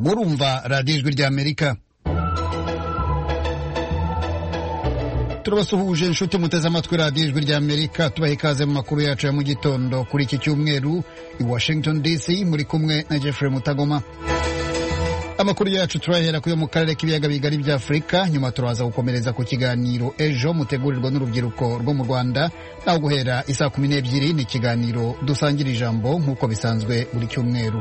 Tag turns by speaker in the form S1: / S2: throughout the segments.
S1: murumva radiyo ijwi ry'Amerika. Turabasuhuje inshuti muteze amatwi radiyo ijwi ry'Amerika, tubaha ikaze mu makuru yacu ya mu gitondo kuri iki cyumweru i Washington DC, muri kumwe na Jeffrey Mutagoma. Amakuru yacu turahera kuyo mu karere k'ibiyaga bigari bya Afurika, nyuma turaza gukomereza ku kiganiro ejo mutegurirwa n'urubyiruko rwo mu Rwanda, naho guhera isa 12 ni ikiganiro dusangira ijambo nk'uko bisanzwe buri cyumweru.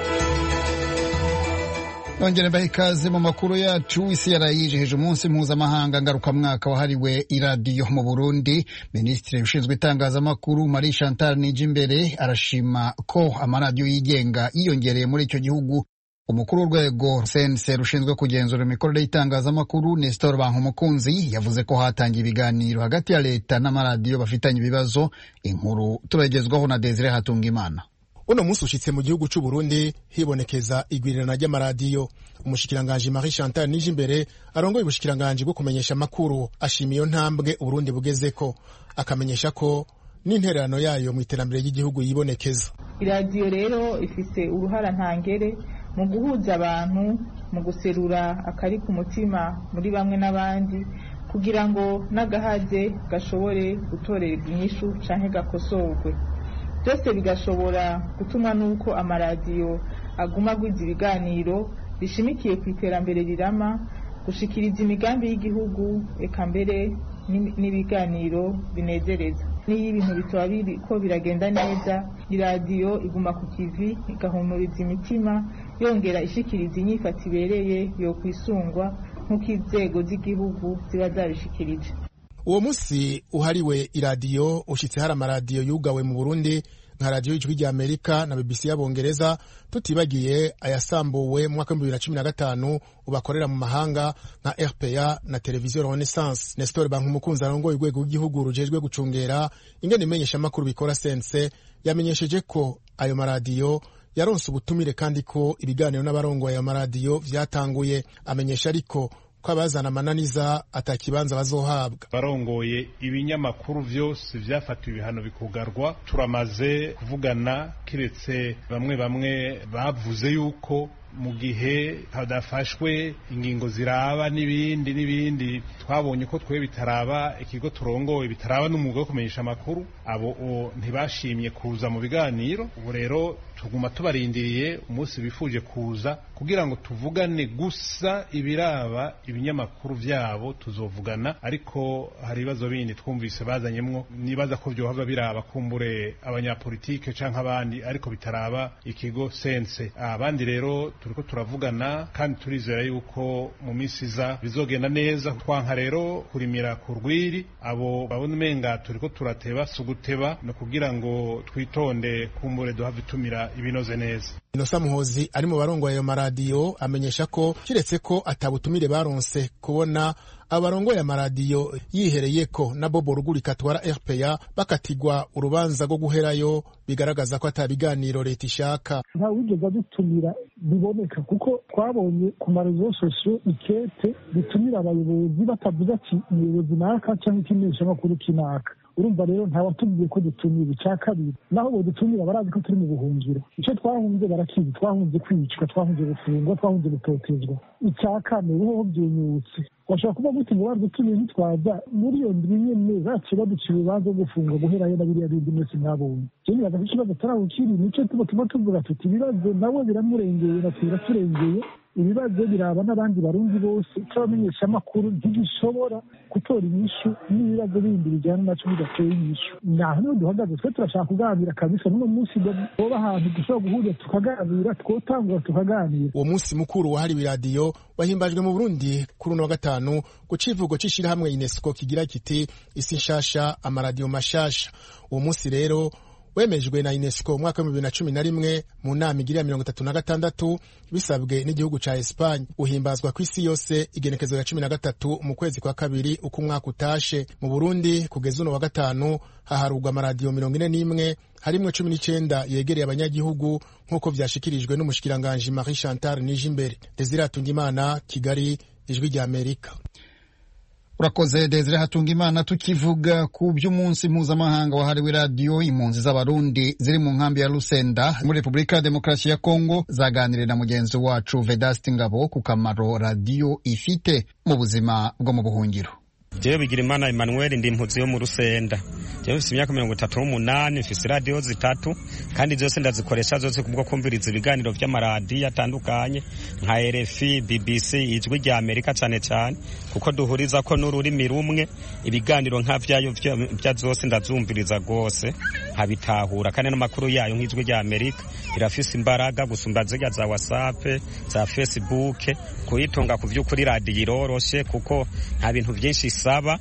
S1: Nongere mbahe ikaze mu makuru yacu. Isi yarayijeje umunsi mpuzamahanga ngarukamwaka wahariwe iradiyo mu Burundi. Minisitiri ushinzwe itangazamakuru Marie Chantal Nijimbere arashima ko amaradiyo yigenga yiyongereye muri icyo gihugu. Umukuru w'urwego CNC rushinzwe kugenzura imikorere y'itangazamakuru Nestor Bankumukunzi yavuze ko hatangiye ibiganiro hagati ya leta n'amaradiyo bafitanye ibibazo. Inkuru turagezwaho na Desire Hatungimana.
S2: Uno munsi ushitse mu gihugu c'u Burundi hibonekeza igwirirana ry'amaradiyo. Umushikiranganje Marie Chantal Nijimbere arongoye ubushikiranganje bwo kumenyesha amakuru ashima iyo ntambwe Uburundi bugezeko, akamenyesha ko n'intererano yayo mu iterambere ry'igihugu yibonekeza.
S3: Iradiyo rero ifise uruhara ntangere mu guhuza abantu, mu guserura akari ku mutima muri bamwe n'abandi, kugira ngo n'agahaze gashobore gutorerwa inyishu canke gakosorwe. Byose bigashobora gutuma nuko amaradiyo aguma agwiza ibiganiro bishimikiye ku iterambere rirama, gushikiriza imigambi y'igihugu, eka mbere n'ibiganiro binezereza. Niyo ibintu bitoba biriko biragenda neza, iradiyo iguma ku kivi igahumuriza imitima, yongera ishikiriza inyifata ibereye yo kwisungwa nk'uko inzego z'igihugu ziba zabishikirije.
S2: Uwo musi uhariwe iradiyo ushitse hari amaradiyo yugawe mu Burundi nka radiyo y'ijwi ry'Amerika na BBC y'Abongereza, tutibagiye ayasambuwe mu mwaka 2015 ubakorera mu mahanga nka RPA na televiziyo Renaissance. Nestor Bankumukunzi arongoye urwego rw'igihugu rujejwe gucungera ingene imenyesha amakuru bikora CNC yamenyesheje ko ayo maradiyo yaronse ubutumire kandi ko ibiganiro n'abarongoye ayo maradiyo vyatanguye. Amenyesha ariko ko abazana amananiza atakibanza bazohabwa.
S4: Barongoye ibinyamakuru vyose vyafatiwe ibihano bikugarwa, turamaze kuvugana, kiretse bamwe bavuze yuko mu gihe hadafashwe ingingo ziraba n'ibindi twabonye ko twe bitaraba ikigo turongoye, bitaraba n'umwuga wo kumenyesha amakuru, abo ntibashimye kuza mu biganiro. Ubu rero tuguma tubarindiriye umunsi bifuje kuza kugira ngo tuvugane gusa ibiraba ibinyamakuru vyabo, tuzovugana. Ariko hari ibibazo bindi twumvise bazanyemwo, nibaza ko vyohava biraba kumbure abanyapolitike canke abandi, ariko bitaraba ikigo sense. Abandi rero turiko turavugana kandi turizera yuko mu minsi iza bizogenda neza. Twanka rero kurimira ku rwiri abo babona umenga turiko turateba suguteba, no kugira ngo twitonde kumbure duhave tumira ibinoze neza.
S2: Inosa Muhozi ari mu barongoye ayo maradiyo amenyesha ko kiretse ko atabutumire baronse kubona abarongoye amaradiyo yihereyeko na Bobo Rugurika atwara RPA bakatigwa urubanza rwo guherayo, bigaragaza ko atabiganiro leta ishaka.
S5: Nta wigeze dutumira biboneka, kuko twabonye ku marezo sosio ikete bitumira abayobozi batavuze ati umuyobozi naka cyangwa ikimenyesha makuru kinaka. Urumva rero nta watubwiye ko dutumira. Icya kabiri, naho bo dutumira barazi ko turi mu buhungiro. Icyo twahunze barakizi, twahunze kwicwa, twahunze gufungwa, twahunze gutotezwa. Icya kane uho byenyutse washaka kuba gute ngo badutumire ntitwaza muri iyo ndwi nyene baciye baduciye urubanza rwo gufungwa guherayo na biriya bindi mwese mwabonye. Jewe nibaza ikibazo tarawukiri, nico tuba tuvuga tuti ibibazo nawe biramurengeye na turaturengeye. Ibibazo biraba n'abandi barundi bose, cyabamenyesha amakuru ntigishobora gutora inyishu n'ibibazo bindi bijyana naco bidateye inyishu. Naho niho duhagaze, twe turashaka kuganira kabisa. N'uno munsi boba ahantu dushobora guhurira tukaganira, twotangura tukaganira.
S2: Uwo munsi mukuru wahariwe iradiyo wahimbajwe mu Burundi kuri uno wa gatanu ku civugo c'ishirahamwe UNESCO kigira kiti isi nshasha amaradiyo mashasha. Uwo munsi rero wemejwe na UNESCO mu mwaka wa 2011 mu nama igiriya 36 bisabwe n'igihugu ca Espagne. Uhimbazwa ku isi yose igenekezo ya 13 mu kwezi kwa kabiri uko umwaka utashe. Mu Burundi kugeza uno wa gatanu haharugwa amaradiyo 41 harimwe 19 yegereye abanyagihugu nk'uko vyashikirijwe n'umushikiranganje Marie Chantal Nijimbere. Desire Hatungimana, Kigali, Ijwi ry'Amerika.
S1: urakoze Desire Hatungimana. Tukivuga ku by'umunsi mpuzamahanga wahariwe radiyo, impunzi z'abarundi ziri mu nkambi ya Lusenda muri Repubulika ya Demokarasi ya Kongo zaganiriye na mugenzi wacu Vedaste Ngabo ku kamaro radiyo ifite mu buzima bwo mu buhungiro.
S6: Jewe Bigirimana Emmanuel ndi impunzi yo mu Rusenda. Jewe mfise imyaka 38, mfise radio 3 kandi zose ndazikoresha zose kubwo kumviriza ibiganiro vy'amaradiyo atandukanye nka RFI, BBC, Ijwi rya Amerika cyane cyane kuko duhuriza ko n'ururimi rumwe. Ibiganiro nka vyayo vya zose ndazumviriza gose habitahura kandi n'amakuru yayo nk'Ijwi rya Amerika irafise imbaraga gusumba zirya za WhatsApp, za Facebook. Kuyitunga ku vy'ukuri radiyo iroroshe kuko nta bintu vyinshi saba.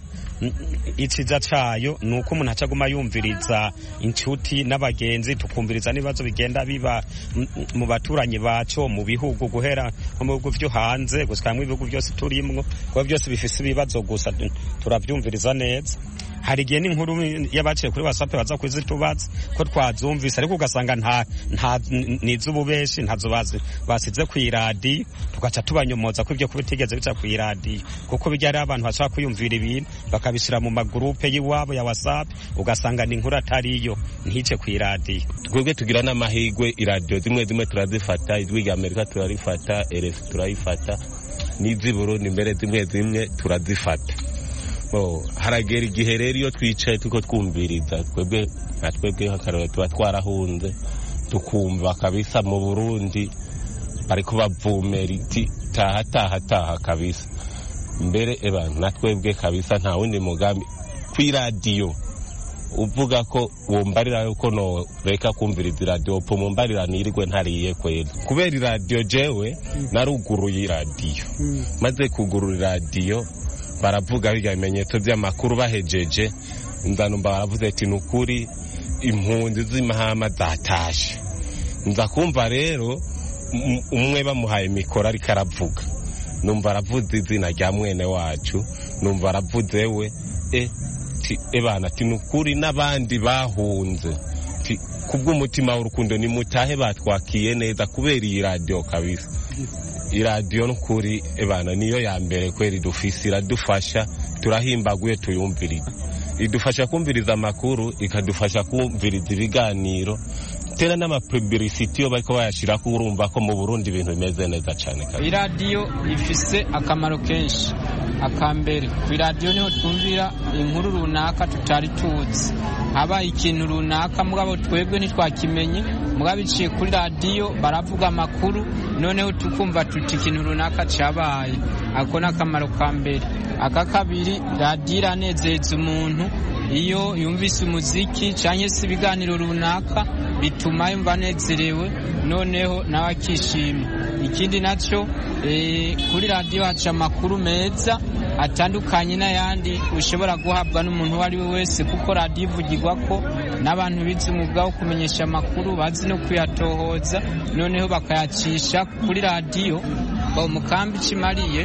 S6: Ikiza cayo nuko umuntu acaguma yumviriza inshuti n'abagenzi, tukumviriza nibazo bigenda biba mu baturanyi baco mu bihugu guhera mu bihugu vyo hanze gushika mu bihugu byose turimwo, kuko byose bifise ibibazo gusa turavyumviriza neza. Hari igihe n'inkuru yabaciye kuri WhatsApp baza kuzitubaza ko twazumvise, ariko ugasanga nta nizububeshi ntazo basize ku iradiyo, tugaca tubanyomoza ko ibyo kubitigeze bica ku iradiyo kuko bijya ari abantu bashaka kuyumvira ibintu bakabishira mu magrupe y'iwabo ya WhatsApp, ugasanga ni inkuru atariyo ntice ku iradiyo.
S7: Twebwe tugira n'amahigwe iradiyo zimwe zimwe turazifata, Ijwi rya Amerika turarifata, RFI turayifata, n'iz'Uburundi mbere zimwe zimwe turazifata. Haragera igihe rero iyo twicaye tuko twumviriza twebwe nk'akarore tuba twarahunze tukumva kabisa mu Burundi bariko bavumera iti taha kabisa. Mbere natwebwe kabisa nta wundi mugambi kw'iradiyo uvuga ko wumbarira yuko no reka kumviriza iradiyo po mumbarira nirigwe ntariye kweli. Kubera iradiyo jewe naruguruye iradiyo, maze kugurura iradiyo baravuga ibimenyetso by'amakuru bahejeje, nzanumva baravuze ati nukuri impunzi z'imahama zatashe. Nza kumva rero umwe bamuhaye mikoro ariko aravuga, numva aravuze izina rya mwene wacu, numva aravuze we ebana ati nukuri n'abandi bahunze kubw'umutima w'urukundo nimutahe batwakiye neza kubera iyi radiyo kabisa. Iradiyo nukuri ebana niyo ya mbere kweri dufise, iradufasha, turahimbaguye tuyumviriza, idufasha kumviriza amakuru, ikadufasha kumviriza ibiganiro, tena n'amapublicity yo bariko bayashira ko urumva ko mu Burundi ibintu bimeze neza cyane kabisa.
S8: Iradiyo ifise akamaro kenshi. Akambere ku iradiyo niho twumvira inkuru runaka tutari tuzi, haba ikintu runaka mugabo twebwe ntitwakimenye, mugabo iciye kuri radiyo baravuga amakuru noneho tukumva tuti ikintu runaka cabaye. Ako n'akamaro ka mbere. Aka kabiri, radiyo iranezeza umuntu iyo yumvise umuziki canke se ibiganiro runaka bituma yumva anezerewe noneho nawe akishima. Ikindi naco kuri radiyo haca amakuru meza atandukanye n'ayandi ushobora guhabwa n'umuntu uwo ari we wese, kuko radiyo ivugirwa ko n'abantu bize umwuga wo kumenyesha amakuru bazi no kuyatohoza noneho bakayacisha kuri radiyo. Umukambi kimariye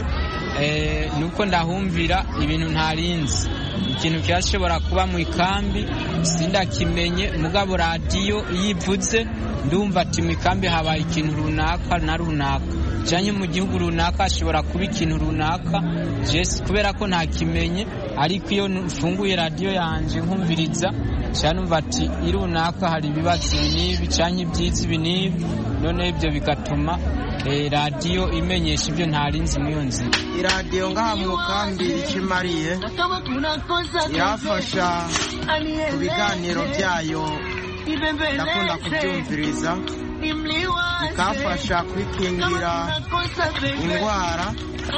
S8: nuko ndahumvira ibintu ntarinzi, ikintu cyashobora kuba mu ikambi sindakimenye, mugabo radiyo yivuze ndumva ati mu ikambi habaye ikintu runaka na runaka, cyane mu gihugu runaka ashobora kuba ikintu runaka Jesse kubera ko ntakimenye, ariko iyo mfunguye radiyo yanje nkumviriza cyane umva ati irunaka hari ibibazo n'ibi cyane ibyiza ibi n'ibi, none ibyo bigatuma radiyo imenyesha ibyo ntarinzi mu nzira.
S9: Iradiyo ngaha mu kambi ikimariye irafasha ku biganiro byayo, ndakunda kubyumviriza, ikafasha kwikingira indwara,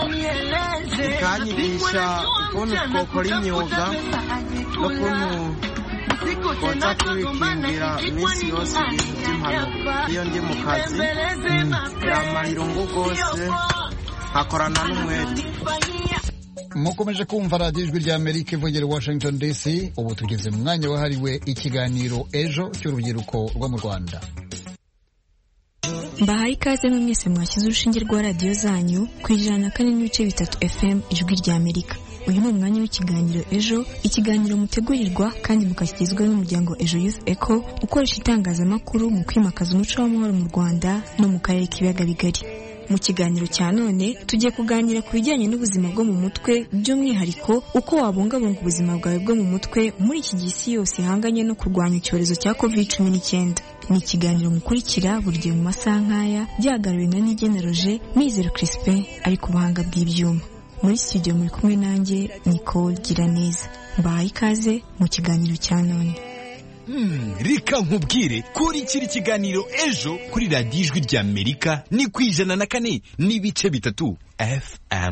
S9: ikanyigisha ukuntu twokora imyuga n'ukuntu twotsa twikingira iminsi yose ibintu by'impanuka. Iyo ndi mu kazi biramara irungu rwose, hakorana n'umwete.
S1: Mukomeje kumva radiyo Ijwi rya Amerika ivugira i Washington DC. Ubu tugeze mu mwanya wahariwe ikiganiro ejo cy'urubyiruko rwo mu Rwanda.
S10: Mbahaye ikaze mwese mwashyize urushinge rwa radiyo zanyu ku 104.3 FM Ijwi rya Amerika. Uyu ni umwanya w'ikiganiro ejo, ikiganiro mutegurirwa kandi mukakigezwaho n'umuryango Ejo Youth Echo ukoresha itangazamakuru mu kwimakaza umuco w'amahoro mu Rwanda no mu karere k'ibiyaga bigari. Mu kiganiro cya none tugiye kuganira ku bijyanye n'ubuzima bwo mu mutwe, by'umwihariko uko wabungabunga ubuzima bwawe bwo mu mutwe muri iki gihe isi yose ihanganye no kurwanya icyorezo cya COVID-19. Ni ikiganiro mukurikira buri gihe mu masaha nk'aya, gihagarariwe na Nigena Roger, Mizero Crispin ari ku buhanga bw'ibyuma. Muri studio muri kumwe nanjye Nicole Giraneza. Mbahaye ikaze mu kiganiro cya none.
S11: Reka nkubwire kuri kiri kiganiro ejo kuri radiyo ijwi rya Amerika ni ku 104.3 FM.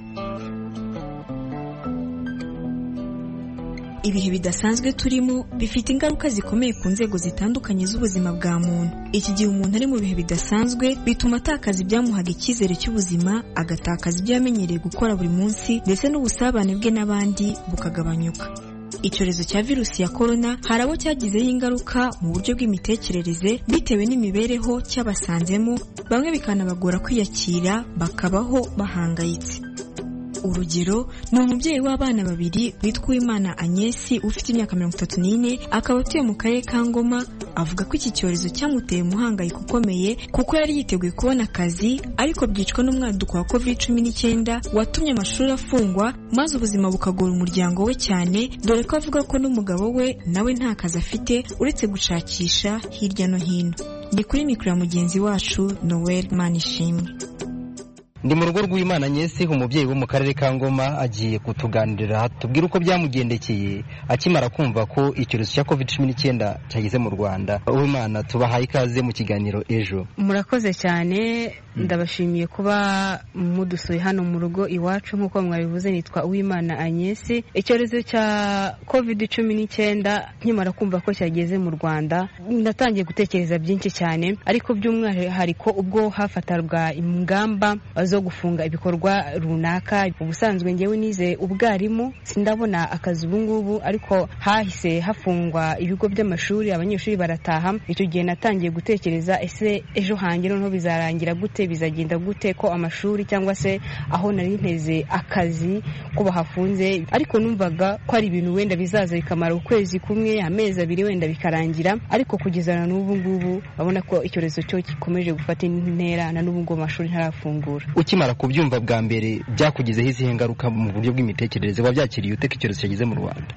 S10: Ibihe bidasanzwe turimo bifite ingaruka zikomeye ku nzego zitandukanye z'ubuzima bwa muntu. Iki gihe umuntu ari mu bihe bidasanzwe bituma atakaza ibyamuhaga icyizere cy'ubuzima, agatakaza ibyo yamenyereye gukora buri munsi, ndetse n'ubusabane bwe n'abandi bukagabanyuka. Icyorezo cya virusi ya corona hari abo cyagizeho ingaruka mu buryo bw'imitekerereze bitewe n'imibereho cyabasanzemo, bamwe bikanabagora kwiyakira bakabaho bahangayitse. Urugero ni umubyeyi w'abana babiri witwa Uwimana Agnes ufite imyaka 34, akaba atuye mu karere ka Ngoma. Avuga ko iki cyorezo cyamuteye umuhangayiko ukomeye kuko yari yiteguye kubona akazi, ariko byicwa n'umwaduko wa COVID-19 watumye amashuri afungwa, maze ubuzima bukagora umuryango we cyane, dore ko avuga ko n'umugabo we nawe nta kazi afite uretse gushakisha hirya no hino. Ndi kuri mikoro ya mugenzi wacu Noel Manishimwe.
S12: Ndi mu rugo rw'Uwimana Agnes, umubyeyi wo mu karere ka Ngoma, agiye kutuganirira tubwira uko byamugendekeye akimara kumva ko icyorezo cya COVID-19 cyageze mu Rwanda. Uwimana, tubahaye ikaze mu kiganiro ejo.
S13: Murakoze cyane, ndabashimiye kuba mudusuye hano mu rugo iwacu. Nk'uko mwabivuze, nitwa Uwimana Agnes. Icyorezo cya COVID-19 nkimara kumva ko cyageze mu Rwanda, natangiye gutekereza byinshi cyane, ariko by'umwihariko ubwo hafatarwa ingamba zo gufunga ibikorwa runaka. Ubusanzwe ngewe nize ubwarimu, sindabona akazi ubu ngubu, ariko hahise hafungwa ibigo by'amashuri, abanyeshuri barataha. Icyo gihe natangiye gutekereza, ese ejo hanjye noneho bizarangira gute, bizagenda gute ko amashuri cyangwa se aho nari nteze akazi ko bahafunze. Ariko numvaga ko ari ibintu wenda bizaza bikamara ukwezi kumwe, amezi abiri wenda bikarangira, ariko kugeza na n'ubu ngubu babona ko icyorezo cyo gikomeje gufata intera, na n'ubu ngo amashuri ntarafungura.
S12: Ukimara kubyumva bwa mbere byakugizeho izihe ngaruka mu buryo bw'imitekerereze? Wabyakiriye ute ko icyorezo cyageze mu Rwanda?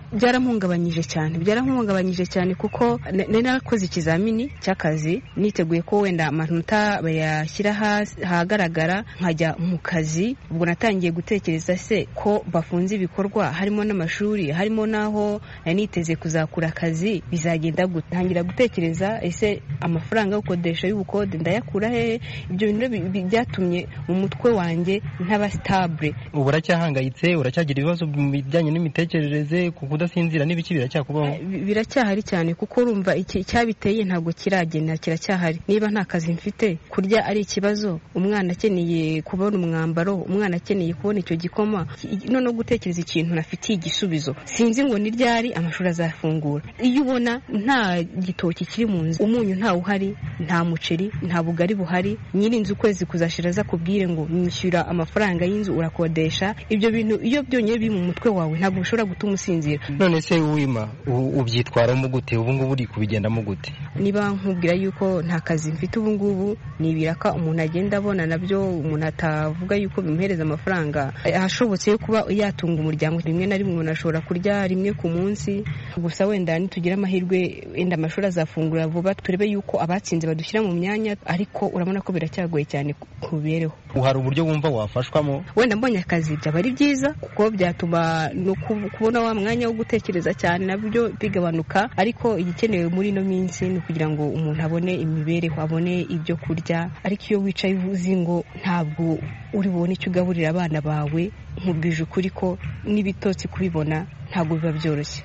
S12: Byaramuhungabanyije cyane kuko nari narakoze ikizamini cy'akazi, niteguye ko wenda amanota bayashyira ahagaragara nkajya mu kazi. Ubwo natangiye gutekereza, se ko bafunze ibikorwa, harimo n'amashuri, harimo n'aho niteze kuzakura akazi, bizagenda gute? Ntangira gutekereza, ese amafaranga yo gukodesha y'ubukode ndayakura hehe? Ibyo bintu byatumye mu mutwe wanjye ntaba stable. Ubu uracyahangayitse, uracyagira ibibazo mu bijyanye n'imitekerereze, kuko udasinzira n'ibiki biracyakubaho?
S13: Biracyahari cyane, kuko urumva iki cyabiteye ntabwo kiragenda, kiracyahari. Niba nta kazi mfite, kurya ari ikibazo, umwana akeneye kubona umwambaro, umwana akeneye kubona icyo gikoma, none gutekereza ikintu nafitiye igisubizo. Sinzi ngo ni ryari amashuri azafungura. Iyo ubona nta gitoki kiri mu nzu, umunyu nta uhari, nta muceri, nta bugari buhari, nyirinzu ukwezi kuzashira za kubwire ngo nishyura amafaranga y'inzu urakodesha, ibyo bintu iyo byonyine biri mu mutwe wawe ntabwo bishobora gutuma usinzira.
S12: None se Uwima, ubyitwaramo gute? Ubu ngubu uri kubigendamo gute?
S13: Niba nkubwira yuko nta kazi mfite ubu ngubu, ni ibiraka umuntu agenda abona nabyo, umuntu atavuga yuko bimuhereza amafaranga ahashobotse yo kuba yatunga umuryango. Rimwe na rimwe umuntu ashobora kurya rimwe ku munsi. Gusa wenda nitugira amahirwe, wenda amashuri azafungura vuba, turebe yuko abatsinze badushyira mu myanya, ariko urabona ko biracyagoye cyane kubireho.
S12: Hari uburyo wumva wafashwamo?
S13: Wenda mbonye akazi byaba ari byiza, kuko byatuma no kubona wa mwanya wo gutekereza cyane nabyo bigabanuka, ariko igikenewe muri ino minsi ni kugira ngo umuntu abone imibereho, abone ibyo kurya. Ariko iyo wicaye uzi ngo ntabwo uri bubone icyo ugaburira abana bawe, nkubwije ukuri ko n'ibitotsi kubibona ntabwo biba byoroshye.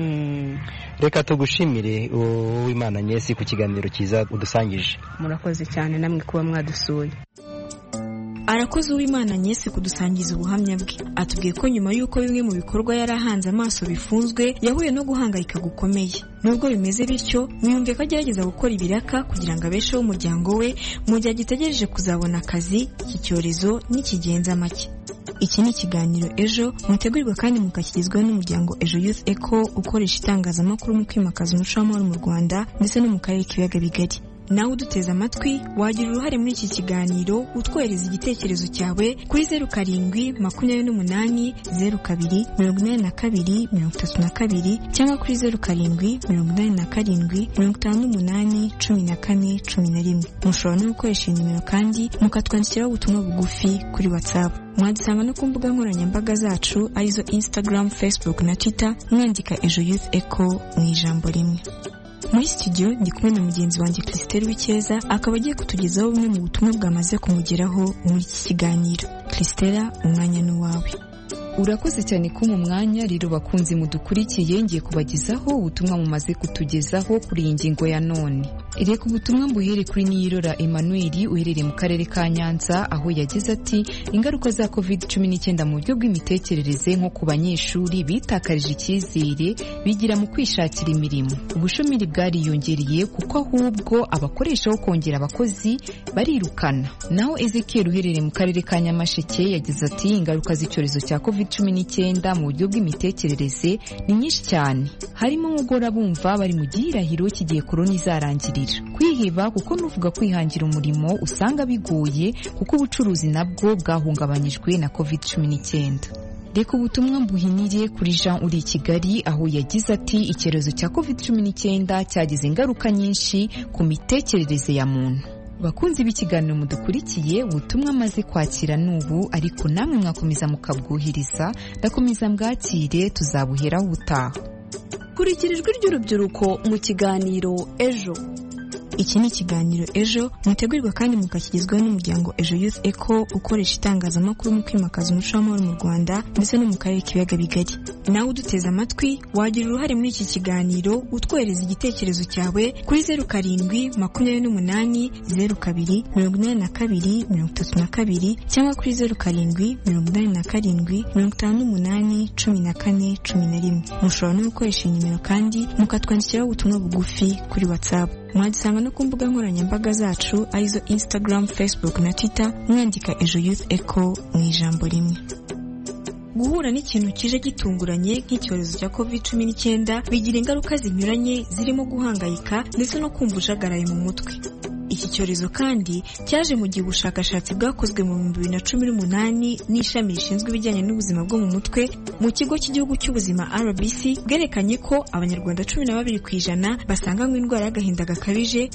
S12: Reka tugushimire Uwimana Agnes ku kiganiro cyiza udusangije.
S13: Murakoze cyane namwe kuba mwadusuye.
S10: Arakoze Uwimana Agnes kudusangiza ubuhamya bwe. Atubwiye ko nyuma y'uko bimwe mu bikorwa yari ahanze amaso bifunzwe, yahuye no guhangayika gukomeye. Nubwo bimeze bityo, mwiyumve ko agerageza gukora ibiraka kugira ngo abesheho umuryango we mu gihe agitegereje kuzabona akazi, iki cyorezo n'ikigenza make. Iki ni ikiganiro ejo, mutegurirwa kandi mukakigezwaho n'umuryango Ejo Youth Echo ukoresha itangazamakuru mu kwimakaza umuco w'amahoro mu Rwanda ndetse no mu karere k'ibiyaga bigari. nawe uduteze amatwi wagira uruhare muri iki kiganiro utwohereza igitekerezo cyawe kuri 0728024232 cyangwa kuri 0788571411. mushobora no gukoresha iyi nimero kandi mukatwandikiraho ubutumwa bugufi kuri WhatsApp. mwadusanga no ku mbuga nkoranyambaga zacu arizo Instagram, Facebook na Twitter mwandika Ejo Youth Echo mu ijambo rimwe. Muri studio ndi kumwe na mugenzi wanjye Christelle Wikeza, akaba agiye kutugezaho bumwe mu butumwa bwamaze kumugeraho muri iki kiganiro. Christelle, umwanya ni wawe.
S14: Urakoze cyane ko mu mwanya rero bakunzi mudukurikiye ngiye kubagezaho ubutumwa mumaze kutugezaho kuri iyi ngingo ya none. Reka ubutumwa mbuhere kuri Niyirora Emmanuel uherereye mu karere ka Nyanza, aho yagize ati ingaruka za COVID-19 mu buryo bw'imitekerereze nko ku banyeshuri bitakarije icyizere bigira mu kwishakira imirimo. Ubushomeri bwariyongereye kuko ahubwo abakoresha ho kongera abakozi barirukana. Naho Ezekiel uherereye mu karere ka Nyamasheke yagize ati ingaruka z'icyorezo cya COVID-19 mu buryo bw'imitekerereze ni nyinshi cyane, harimo nko gora bumva bari mu gihirahiro kigiye korona izarangirira, kwiheba kuko nuvuga kwihangira umurimo usanga bigoye kuko ubucuruzi nabwo bwahungabanyijwe na COVID-19. Reka ubutumwa mbuhinire kuri Jean uri Kigali, aho yagize ati icyorezo cya COVID-19 cyagize ingaruka nyinshi ku mitekerereze ya muntu. Bakunzi b'ikiganiro mudukurikiye, ubutumwa maze kwakira n'ubu, ariko namwe mwakomeza mukabwuhiriza, ndakomeza mbwakire tuzabuheraho ubutaha.
S15: Kurikira ijwi ry'urubyiruko mu kiganiro Ejo.
S10: Iki ni ikiganiro Ejo mutegurirwa kandi mukakigezwaho n'umuryango Ejo Youth Echo ukoresha itangazamakuru mu kwimakaza umuco w'amahoro mu Rwanda ndetse no mu karere k'ibiyaga bigari. Nawe uduteze amatwi wagira uruhare muri iki kiganiro utwohereza igitekerezo cyawe kuri 0728028232 cyangwa kuri 0787581411. mushobora no gukoresha iyi nimero kandi mukatwandikiraho ubutumwa bugufi kuri WhatsApp. mwadusanga no ku mbuga nkoranyambaga zacu arizo Instagram, Facebook na Twitter mwandika Ejo Youth Echo mu ijambo rimwe. Guhura n'ikintu kije gitunguranye nk'icyorezo cya COVID-19 bigira ingaruka zinyuranye zirimo guhangayika ndetse no kumva ujagaraye mu mutwe. Iki cyorezo kandi cyaje mu gihe ubushakashatsi bwakozwe mu 2018 n'ishami rishinzwe ibijyanye n'ubuzima bwo mu mutwe mu kigo cy'igihugu cy'ubuzima RBC bwerekanye ko abanyarwanda 12% basanganywe indwara y'agahinda gakabije,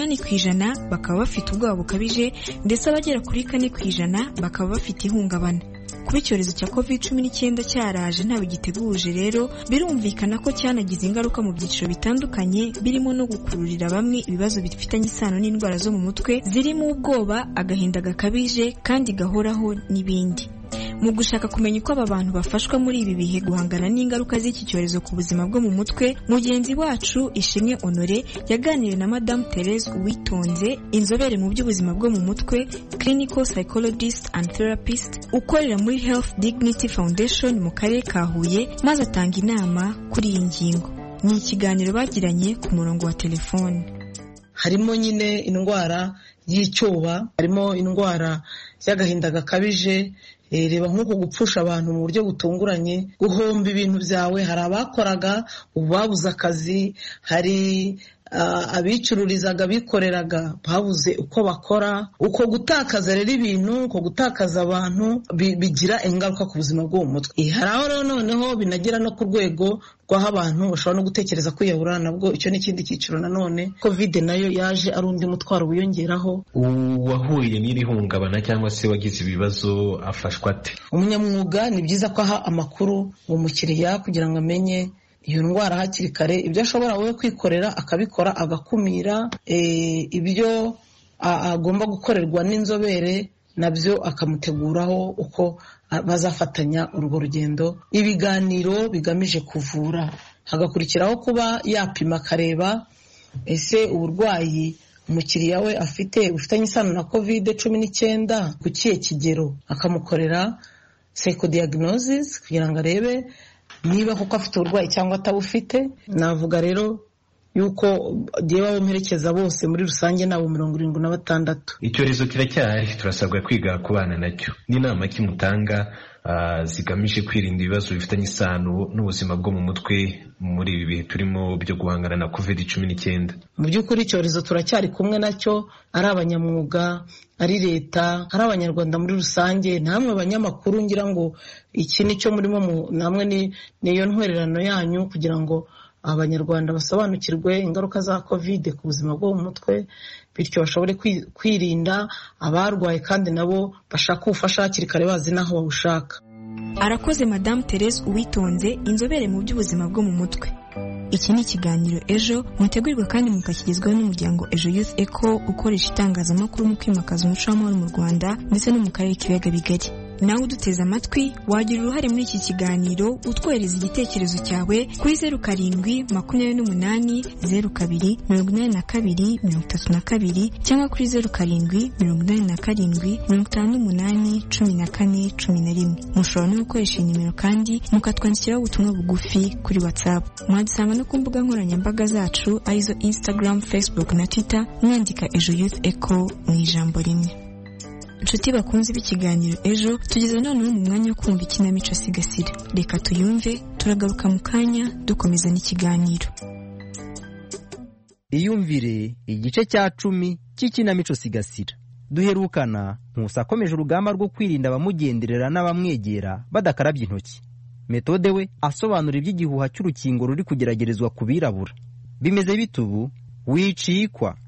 S10: 8% bakaba bafite ubwoba bukabije ndetse abagera kuri 4% bakaba bafite ihungabana. Kuba icyorezo cya COVID-19 cyaraje ntawe giteguje rero birumvikana ko cyanagize ingaruka mu byiciro bitandukanye birimo no gukururira bamwe ibibazo bifitanye isano n'indwara zo mu mutwe zirimo ubwoba, agahinda gakabije kandi gahoraho n'ibindi. Mu gushaka kumenya uko aba bantu bafashwa muri ibi bihe guhangana n'ingaruka z'iki cyorezo ku buzima bwo mu mutwe, mugenzi wacu Ishimwe Honore yaganiriye na Madame Therese Uwitonze, inzobere mu by'ubuzima bwo mu mutwe, clinical psychologist and therapist ukorera muri Health Dignity Foundation mu karere ka Huye, maze atanga inama kuri iyi ngingo. Ni ikiganiro bagiranye ku murongo wa telefone.
S16: Harimo nyine indwara y'icyoba, harimo indwara y'agahinda gakabije, reba nk'uko gupfusha abantu mu buryo butunguranye, guhomba ibintu byawe. Hari abakoraga ubu babuze akazi, hari abicururizaga bikoreraga babuze uko bakora. Uko gutakaza rero ibintu, uko gutakaza abantu bigira ingaruka ku buzima bwo mu mutwe. Hari aho rero noneho binagera no ku rwego rw'aho abantu bashobora no gutekereza kwiyahura. Nabwo icyo ni ikindi cyiciro nanone. Covid nayo yaje ari undi mutwaro wiyongeraho.
S17: Uwahuye n'iri hungabana cyangwa se wagize ibibazo afashwa ate?
S16: Umunyamwuga ni byiza ko aha amakuru umukiriya kugira ngo amenye iyo ndwara hakiri kare, ibyo ashobora we kwikorera akabikora, agakumira ibyo agomba gukorerwa n'inzobere nabyo akamuteguraho uko bazafatanya urwo rugendo. Ibiganiro bigamije kuvura, hagakurikiraho kuba yapima akareba ese uburwayi umukiriya we afite bufitanye isano na COVID-19 ku kihe kigero, akamukorera psychodiagnosis kugira ngo arebe niba kuko afite uburwayi cyangwa atabufite. Navuga rero yuko giye babamerekeza bose muri rusange nabo 76.
S17: Icyorezo kiracyahari, turasabwa kwiga kubana nacyo. N'inama kimutanga zigamije kwirinda ibibazo bifitanye isano n'ubuzima bwo mu mutwe muri ibi bihe turimo byo guhangana na COVID-19.
S16: Mu by'ukuri icyorezo turacyari kumwe nacyo, ari abanyamwuga, ari leta, ari abanyarwanda muri rusange, namwe abanyamakuru ngira ngo iki nicyo murimo namwe niyo ntwererano yanyu kugira ngo abanyarwanda basobanukirwe ingaruka za COVID ku buzima bwo mu mutwe, bityo bashobore kwirinda abarwaye kandi nabo bashaka ubufasha hakiri kare bazi naho babushaka.
S10: Arakoze Madame Therese Uwitonze, inzobere mu by'ubuzima bwo mu mutwe. Iki ni ikiganiro Ejo mutegurirwa kandi mukakigezwaho n'umuryango Ejo Youth Echo ukoresha itangazamakuru mu kwimakaza umuco w'amahoro mu Rwanda ndetse no mu karere k'ibiyaga bigari. Nawe uduteze amatwi wagira uruhare muri iki kiganiro utwohereza igitekerezo cyawe kuri 0728028232 cyangwa kuri 0778581411. Mushobora no gukoresha nimero kandi mukatwandikiraho ubutumwa bugufi kuri WhatsApp. Mwadusanga no ku mbuga nkoranyambaga zacu arizo Instagram, Facebook na Twitter mwandika Ejo Youth Echo mu ijambo rimwe. Inshuti bakunze b'ikiganiro Ejo, tugeze noneho mu mwanya wo kumva ikinamico Sigasira. Reka tuyumve, turagaruka mu kanya dukomeza n'ikiganiro.
S18: Iyumvire igice cya 10 cy'ikinamico Sigasira. Duherukana Nkusi akomeje urugamba rwo kwirinda abamugenderera n'abamwegera badakarabye intoki. Metode we asobanura iby'igihuha cy'urukingo ruri kugeragerezwa ku birabura. Bimeze bitubu wicikwa.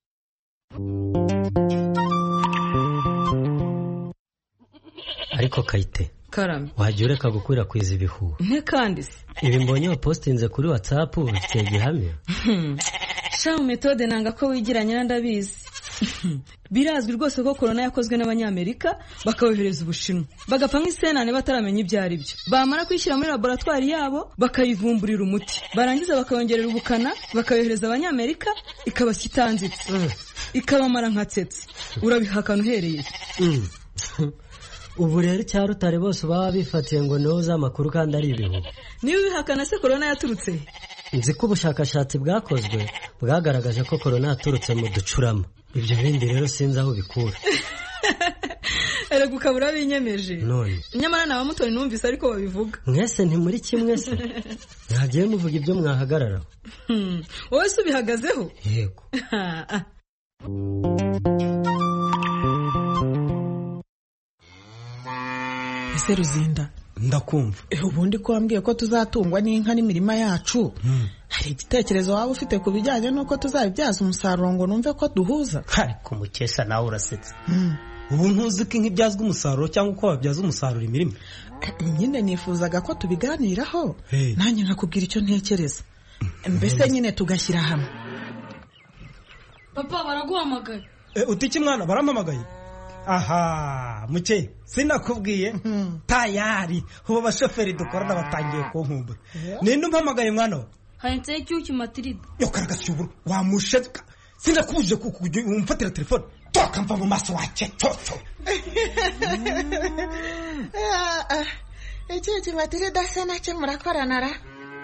S19: Ariko Kayite,
S20: karame,
S19: wajya ureka gukwirakwiza ibihuha.
S20: Nte kandi se
S19: ibi mbonye wapostinze kuri WhatsApp bifite gihamya.
S20: Shamu Metode nanga ko wigiranye ndabizi. Birazwi rwose ko corona yakozwe n'abanyamerika bakayohereza Ubushinwa bagapfa nk'isenane bataramenya ibyo ari byo. Bamara kwishyira muri laboratoire yabo bakayivumburira umuti, barangiza bakayongerera ubukana bakayohereza abanyamerika ikabasya itanzitse ikabamara nkatsetse. Urabihakana uhereye.
S19: Ubu rero cyarutare bose baba bifatiye ngo noza amakuru kandi ari ibihuha.
S20: Niba bihakana se corona yaturutse?
S19: Nzi ko ubushakashatsi bwakozwe bwagaragaje ko corona yaturutse mu ducurama. Ibyo bindi rero sinzi aho bikura.
S20: Erega ukabura binyemeje.
S19: None
S20: nyamara na bamutoni numvise ariko babivuga.
S19: Mwese nti muri kimwe se? Ntagiye muvuga ibyo mwahagarara.
S20: Wowe se ubihagazeho?
S19: Yego.
S21: Ese Ruzinda,
S19: ndakumva.
S21: Ubundi ko wambwiye ko tuzatungwa n'inka n'imirima yacu. Hari igitekerezo waba ufite ku bijyanye n'uko tuzabibyaza umusaruro ngo numve ko duhuza?
S19: Ariko Mukesha nawe urasetse. Ubu ntuzi ko inkibyazwa umusaruro cyangwa uko babyaza umusaruro imirima?
S21: Nyine nifuzaga ko tubiganiraho. Nanjye nkakubwira icyo ntekereza. Mbese nyine tugashyira hamwe.
S22: Papa baraguhamagaye.
S23: Utiki mwana barampamagaye? Aha, Muke, sinakubwiye tayari ubu bashoferi dukorana batangiye kunkumbura. Ninde umpamagaye mwana we?
S22: Hanitse icyuki Matrida.
S23: Yo karagashyubura wamusheka. Sinakubuje kukujya umfatira telefone. Toka mva mu maso wache toto.
S21: Icyuki Matrida se nacyo murakorana ra?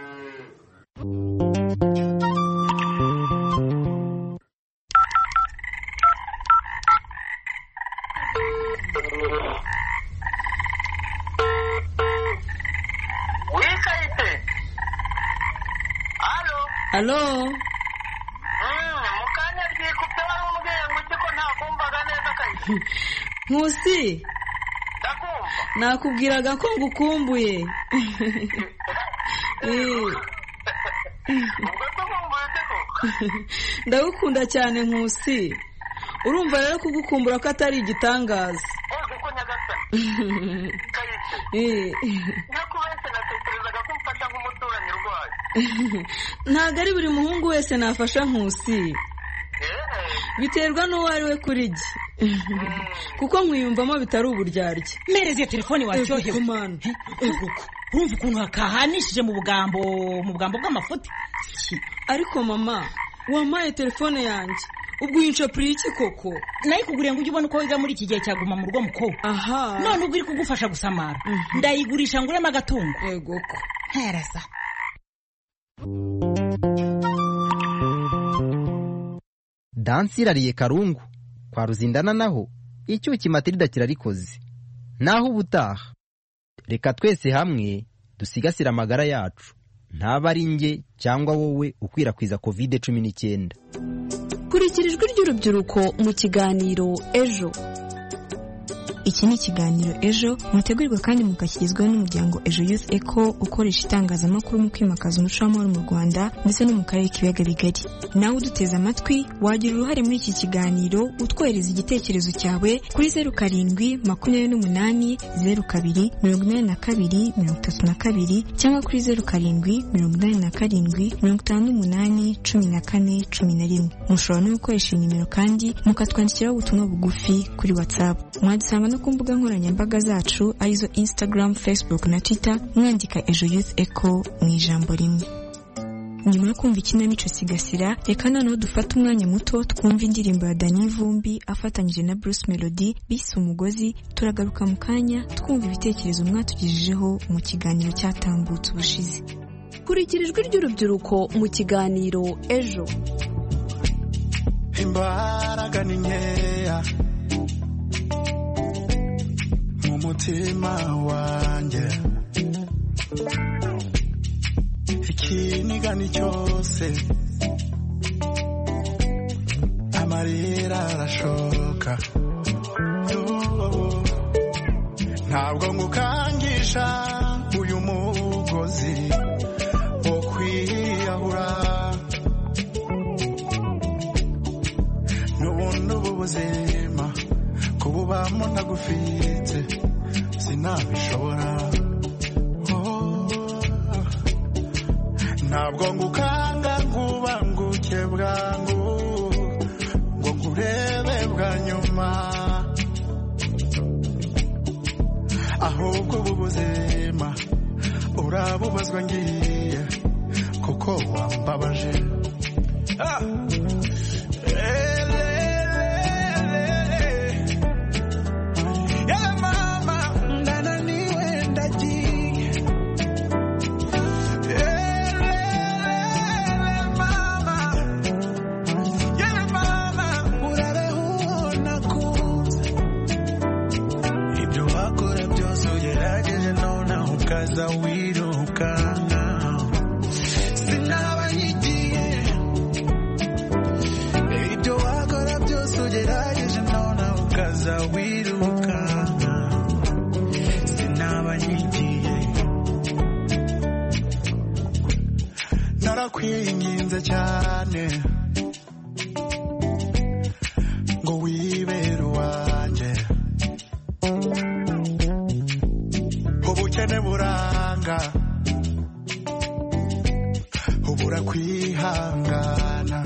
S20: Hello.
S24: Mukanya byikupye wari umubwiye ngo uko ntakumvaga neza Kayite.
S20: Nkusi.
S24: Ndakumva.
S20: Nakubwiraga ko ngukumbuye. Ndagukunda cyane Nkusi. Urumva rero kugukumbura ko atari igitangaza.
S24: Uko nyagasani. Kayite. Nakubese natekerezaga ko mfasha nk'umuturanyi urwaye.
S20: Ntabwo ari buri muhungu wese nafasha Nkusi. Biterwa n'uwo ari we kuri jye. Kuko nkwiyumvamo bitari uburyarya.
S25: Mereze iyo telefone wacyohewe. Urumva ukuntu hakahanishije mu bugambo bw'amafuti.
S20: Ariko mama, wampaye telefone yanjye. Ubwo yincapuriye iki koko?
S25: Nayikuguriye ngo ujye ubona uko wiga muri iki gihe cyaguma mu rugo muko.
S20: Aha.
S25: None ubwo iri kugufasha gusamara. Ndayigurisha nguremo agatungo.
S20: Yego ko.
S25: Hereza.
S18: dansi irariye karungu, kwa Ruzindana naho icyuki Matilda kirarikoze. Naho ubutaha reka twese hamwe dusigasira amagara yacu, ntaba ari nge cyangwa wowe ukwirakwiza COVID-19.
S15: Kurikira ijwi ry'urubyiruko mu kiganiro ejo.
S10: Iki ni ikiganiro ejo mutegurirwa kandi mukakigizweho n'umuryango Ejo Youth Echo ukoresha itangazamakuru mu kwimakaza umuco w'amahoro mu Rwanda ndetse no mu karere k'ibiyaga bigari. Nawe uduteze amatwi wagira uruhare muri iki kiganiro utwohereza igitekerezo cyawe kuri 0728028232 cyangwa kuri 0788581411. Mushobora no gukoresha nimero kandi mukatwandikiraho ubutumwa bugufi kuri WhatsApp. Mwadusanga no ku mbuga nkoranyambaga zacu arizo Instagram, Facebook na Twitter mwandika Ejo Youth Echo mu ijambo rimwe. Nyuma yo kumva ikinamico Sigasira, reka noneho dufata umwanya muto twumva indirimbo ya Dani Vumbi afatanyije na Bruce Melody bise Umugozi. Turagaruka mu kanya twumva ibitekerezo mwatugejejeho mu kiganiro cyatambutse ubushize.
S15: Kurikira ijwi ry'urubyiruko mu kiganiro ejo.
S2: Imbaraga ni nkeya mu mutima wanjye, ikinigani cyose amarira arashoka, ntabwo ngukangisha uyu mugozi wo kwiyahura, n'ubundi ubu buzima kububamo ntagufite sinabishobora. Ntabwo ngukanga ngubanguke bwangu ngo nkurebe bwa nyuma, ahubwo ubu buzima urabubazwa ngiye kuko wambabaje. Narakwinginze cyane ngo wibere uwanjye, ubukene buranga ubura kwihangana,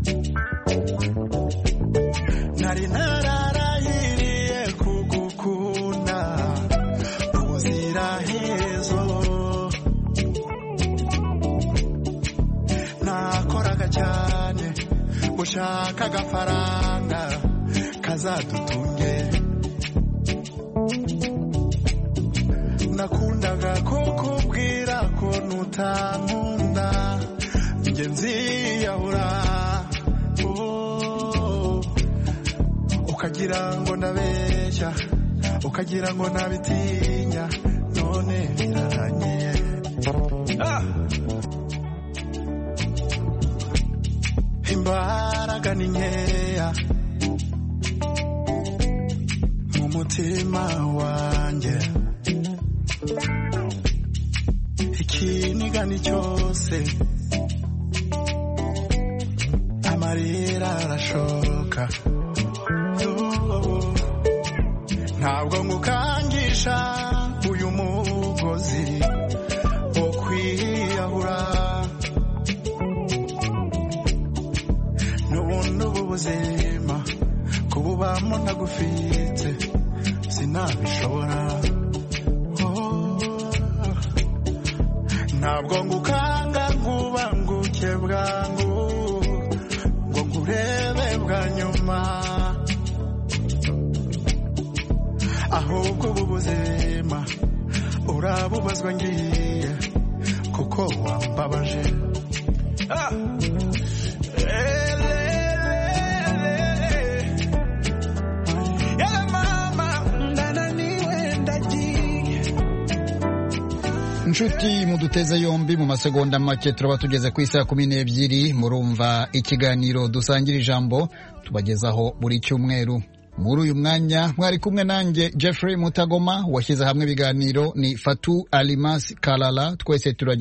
S2: nari nararahiriye kugukunda ubuziraherezo, nakoraga cyane gushaka agafaranga kazadutunge, nakundaga kukubwira ko nutankunda njye nziyahura, ukagira ngo ndabeshya, ukagira ngo ntabitinya, none birarangiye. Imbaraga ni nkeya mu mutima wanjye, ikinigani cyose amarira arashoka, ntabwo ngukangisha uyu mugozi wo kwiyahura, n'ubundi ubu buzima kububamo ntagufite sinabishobora. Ntabwo ngukanga ngubanguke bwangu ngo nkurebe bwa nyuma, ahubwo ubu buzima urabubazwa ngiye kuko wambabaje.
S1: inshuti muduteze yombi mu masegonda make turaba tugeze ku isaha 12 murumva ikiganiro dusangira ijambo tubagezaho buri cyumweru. Muri uyu mwanya mwari kumwe nanjye Jeffrey Mutagoma, washyize hamwe ibiganiro ni Fatu Alimas Kalala, twese